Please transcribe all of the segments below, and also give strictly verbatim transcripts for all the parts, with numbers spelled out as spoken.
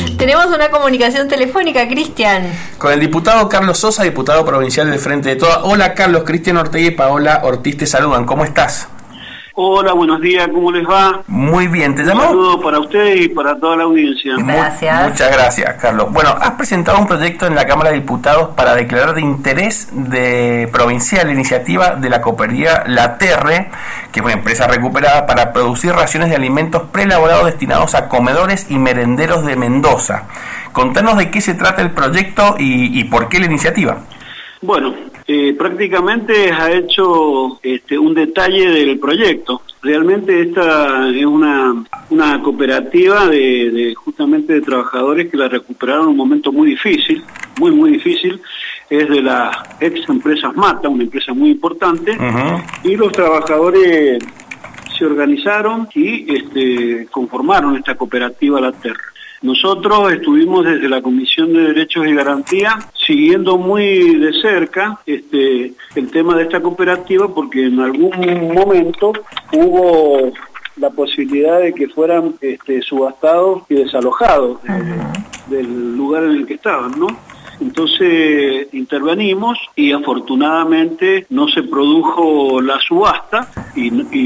Tenemos una comunicación telefónica, Cristian. Con el diputado Carlos Sosa, diputado provincial del Frente de Todas. Hola Carlos, Cristian Ortega y Paola Ortiz te saludan. ¿Cómo estás? Hola, buenos días, ¿cómo les va? Muy bien, te llamo. Un saludo para ustedes y para toda la audiencia. Gracias. Muchas gracias, Carlos. Bueno, has presentado un proyecto en la Cámara de Diputados para declarar de interés de provincial la iniciativa de la cooperativa La Terre, que es una empresa recuperada para producir raciones de alimentos preelaborados destinados a comedores y merenderos de Mendoza. Contanos de qué se trata el proyecto y, y por qué la iniciativa. Bueno, eh, prácticamente ha hecho este, un detalle del proyecto. Realmente esta es una, una cooperativa de, de justamente de trabajadores que la recuperaron en un momento muy difícil, muy muy difícil. Es de las ex empresas Mata, una empresa muy importante, uh-huh. Y los trabajadores se organizaron y este, conformaron esta cooperativa La Terre. Nosotros estuvimos desde la Comisión de Derechos y Garantía siguiendo muy de cerca este, el tema de esta cooperativa porque en algún momento hubo la posibilidad de que fueran este, subastados y desalojados de, del lugar en el que estaban, ¿no? Entonces intervenimos y afortunadamente no se produjo la subasta y,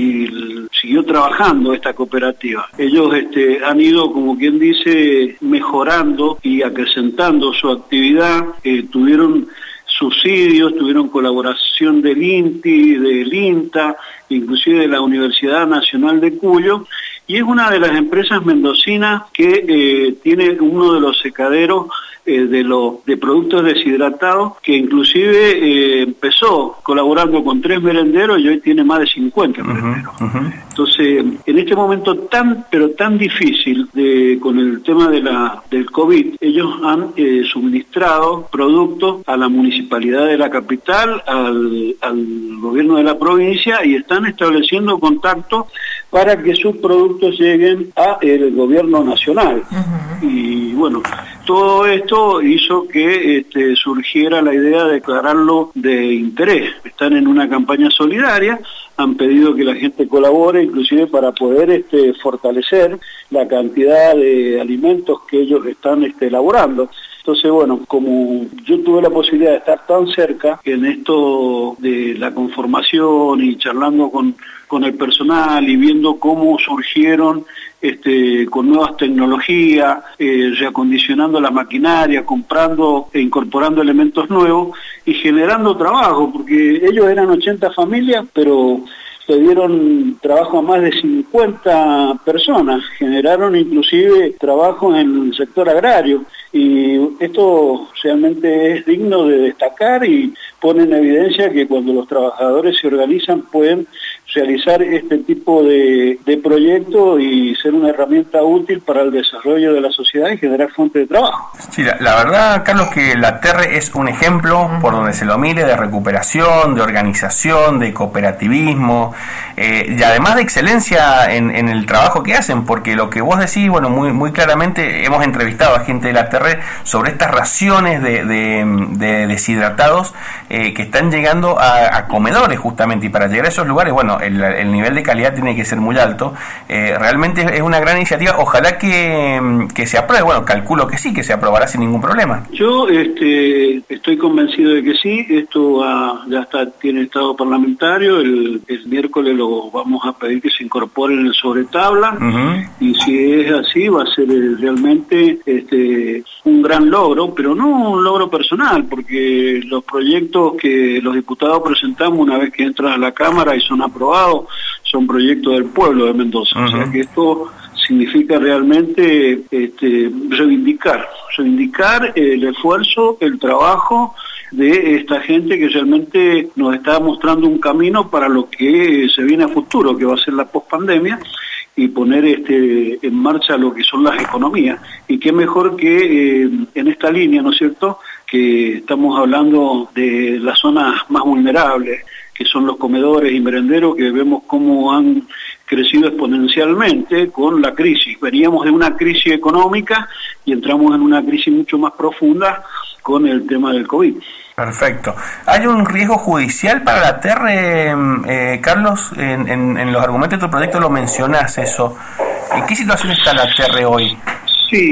y siguió trabajando esta cooperativa. Ellos este, han ido, como quien dice, mejorando y acrecentando su actividad, eh, tuvieron subsidios, tuvieron colaboración del INTI, del INTA, inclusive de la Universidad Nacional de Cuyo, y es una de las empresas mendocinas que eh, tiene uno de los secaderos eh, de los de productos deshidratados, que inclusive eh, empezó colaborando con tres merenderos y hoy tiene más de cincuenta uh-huh, merenderos. Uh-huh. Entonces, en este momento tan, pero tan difícil de, con el tema de la del COVID, ellos han eh, suministrado productos a la municipalidad de la capital, al, al gobierno de la provincia, y están estableciendo contacto para que sus productos lleguen a el gobierno nacional. Uh-huh. Y bueno, todo esto hizo que este, surgiera la idea de declararlo de interés. Están en una campaña solidaria, han pedido que la gente colabore, inclusive para poder este, fortalecer la cantidad de alimentos que ellos están este, elaborando. Entonces, bueno, como yo tuve la posibilidad de estar tan cerca en esto de la conformación y charlando con, con el personal y viendo cómo surgieron este, con nuevas tecnologías, eh, reacondicionando la maquinaria, comprando e incorporando elementos nuevos y generando trabajo, porque ellos eran ochenta familias, pero le dieron trabajo a más de cincuenta personas, generaron inclusive trabajo en el sector agrario, y esto realmente es digno de destacar y pone en evidencia que cuando los trabajadores se organizan pueden realizar este tipo de, de proyectos y ser una herramienta útil para el desarrollo de la sociedad y generar fuente de trabajo. Sí, la, la verdad, Carlos, que La Terre es un ejemplo, por donde se lo mire, de recuperación, de organización, de cooperativismo, eh, y además de excelencia en, en el trabajo que hacen, porque lo que vos decís, bueno, muy, muy claramente, hemos entrevistado a gente de La Terre sobre estas raciones de, de, de deshidratados eh, que están llegando a, a comedores justamente, y para llegar a esos lugares, bueno, el, el nivel de calidad tiene que ser muy alto. Eh, realmente es una gran iniciativa, ojalá que, que se apruebe. Bueno, calculo que sí, que se aprobará sin ningún problema. Yo este, estoy convencido de que sí, esto va, ya está, tiene estado parlamentario, el, el miércoles lo vamos a pedir que se incorpore en el sobretabla, uh-huh. Y si es así va a ser realmente este, un gran logro, pero no un logro personal, porque los proyectos que los diputados presentamos una vez que entran a la Cámara y son aprobados, son proyectos del pueblo de Mendoza. Uh-huh. O sea que esto significa realmente este, reivindicar, reivindicar el esfuerzo, el trabajo de esta gente que realmente nos está mostrando un camino para lo que se viene a futuro, que va a ser la pospandemia, y poner este, en marcha lo que son las economías. Y qué mejor que eh, en esta línea, ¿no es cierto?, que estamos hablando de las zonas más vulnerables, que son los comedores y merenderos, que vemos cómo han crecido exponencialmente con la crisis. Veníamos de una crisis económica y entramos en una crisis mucho más profunda con el tema del COVID. Perfecto. ¿Hay un riesgo judicial para La Terre, eh, Carlos? En, en, en los argumentos de tu proyecto lo mencionás eso. ¿En qué situación está La Terre hoy? Sí,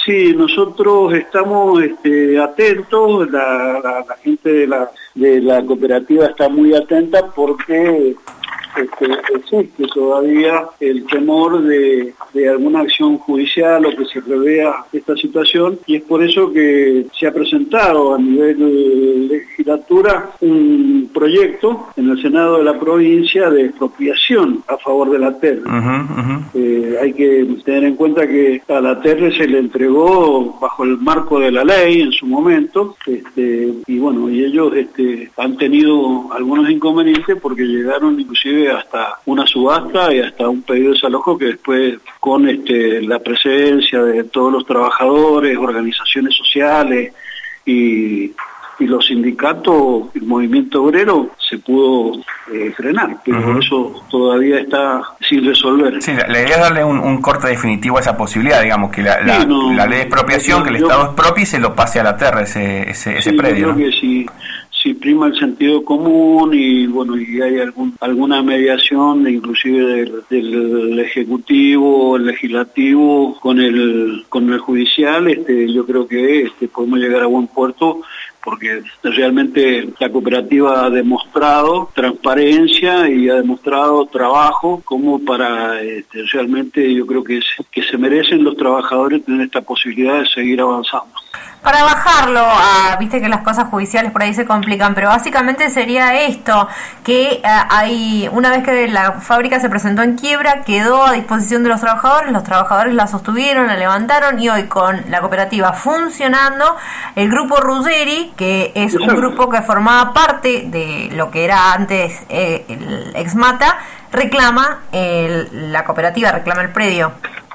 Sí, nosotros estamos este, atentos, la, la, la gente de la, de la cooperativa está muy atenta porque este, existe todavía el temor de, de alguna acción judicial o que se revea esta situación, y es por eso que se ha presentado a nivel legislatura un proyecto en el Senado de la provincia de expropiación a favor de la T E R. Uh-huh, uh-huh. Eh, hay que tener en cuenta que a la T E R se le entregó bajo el marco de la ley en su momento, este, y bueno, y ellos este, han tenido algunos inconvenientes porque llegaron inclusive hasta una subasta y hasta un pedido de desalojo que después, con este, la presencia de todos los trabajadores, organizaciones sociales y, y los sindicatos, el movimiento obrero, se pudo eh, frenar, pero uh-huh. eso todavía está sin resolver. Sí, la, la idea es darle un, un corte definitivo a esa posibilidad, digamos, que la, la, sí, no, la ley de expropiación, que el yo, Estado expropie y se lo pase a la T E R, ese, ese, ese sí, predio. Yo creo ¿no? que sí. Si prima el sentido común y bueno, y hay algún, alguna mediación inclusive del, del ejecutivo, el legislativo con el con el judicial, este, yo creo que este, podemos llegar a buen puerto, porque realmente la cooperativa ha demostrado transparencia y ha demostrado trabajo como para este, realmente yo creo que, es, que se merecen los trabajadores tener esta posibilidad de seguir avanzando. Para bajarlo, a, viste que las cosas judiciales por ahí se complican, pero básicamente sería esto, que uh, hay una vez que la fábrica se presentó en quiebra, quedó a disposición de los trabajadores, los trabajadores la sostuvieron, la levantaron, y hoy con la cooperativa funcionando, el grupo Ruggeri, que es un grupo que formaba parte de lo que era antes eh, el Exmata, reclama, el, la cooperativa reclama el predio.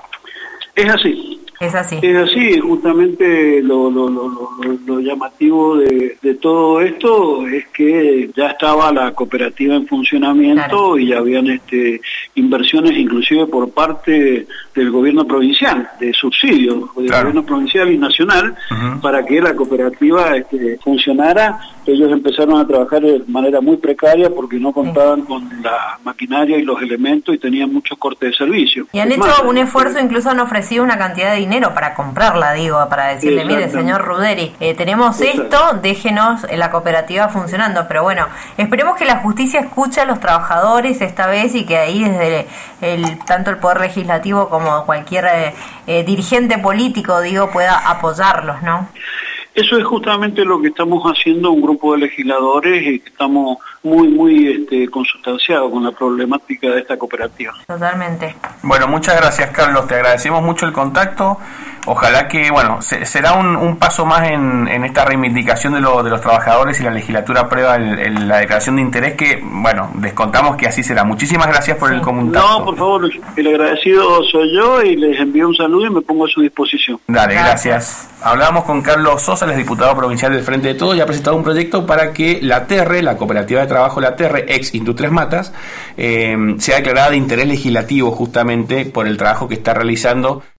Es así. Es así. Es así, justamente lo, lo, lo, lo, lo llamativo de, de todo esto es que ya estaba la cooperativa en funcionamiento, claro. Y ya habían este, inversiones inclusive por parte del gobierno provincial, de subsidios del claro. gobierno provincial y nacional, uh-huh. para que la cooperativa este, funcionara. Ellos empezaron a trabajar de manera muy precaria porque no contaban sí. con la maquinaria y los elementos y tenían muchos cortes de servicio. Y han es hecho más, un esfuerzo, incluso han ofrecido una cantidad de dinero para comprarla, digo, para decirle, mire, señor Ruggeri, eh, tenemos esto, déjenos la cooperativa funcionando. Pero bueno, esperemos que la justicia escuche a los trabajadores esta vez y que ahí desde el, el tanto el Poder Legislativo como cualquier eh, eh, dirigente político, digo, pueda apoyarlos, ¿no? Eso es justamente lo que estamos haciendo un grupo de legisladores y que estamos muy, muy este, consustanciados con la problemática de esta cooperativa. Totalmente. Bueno, muchas gracias, Carlos. Te agradecemos mucho el contacto. Ojalá que, bueno, se, será un, un paso más en, en esta reivindicación de, lo, de los trabajadores y la legislatura aprueba el, el, la declaración de interés que, bueno, descontamos que así será. Muchísimas gracias por sí. el contacto. No, por favor, el agradecido soy yo y les envío un saludo y me pongo a su disposición. Dale, gracias. gracias. Hablábamos con Carlos Sosa, el es diputado provincial del Frente de Todos, y ha presentado un proyecto para que la T E R, la cooperativa de trabajo La T E R, ex Industrias Matas, eh, sea declarada de interés legislativo justamente por el trabajo que está realizando.